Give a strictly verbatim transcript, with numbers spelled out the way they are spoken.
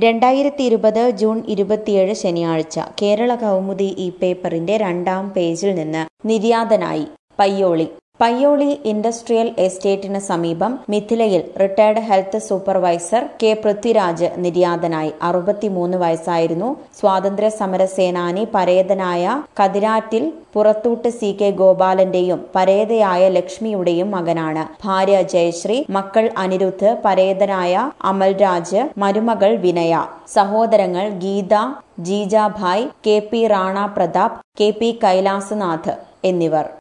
രണ്ടായിരത്തി ഇരുപത് ജൂൺ ഇരുപത്തിയേഴ് ശനിയാഴ്ച കേരള കൗമുദി ഈ പേപ്പറിന്റെ രണ്ടാം പേജിൽ നിന്ന് നിര്യാതനായി. പയ്യോളി പയ്യോളി ഇൻഡസ്ട്രിയൽ എസ്റ്റേറ്റിന് സമീപം മിഥിലയിൽ retired health supervisor K Prithviraj നിര്യാതനായി. അറുപത്തിമൂന്ന് വയസ്സായിരുന്നു. സ്വാതന്ത്ര്യ സമര സേനാനി പരേതനായ കതിരാറ്റിൽ പുറത്തൂട്ട് സി കെ ഗോപാലന്റെയും പരേതയായ ലക്ഷ്മിയുടെയും മകനാണ്. ഭാര്യ ജയശ്രീ, മക്കൾ അനിരുദ്ധ്, പരേതനായ അമൽരാജ്, മരുമകൾ വിനയ, സഹോദരങ്ങൾ Geetha, Jijabai, K P Rana Pratap, K P Kailasanath എന്നിവർ.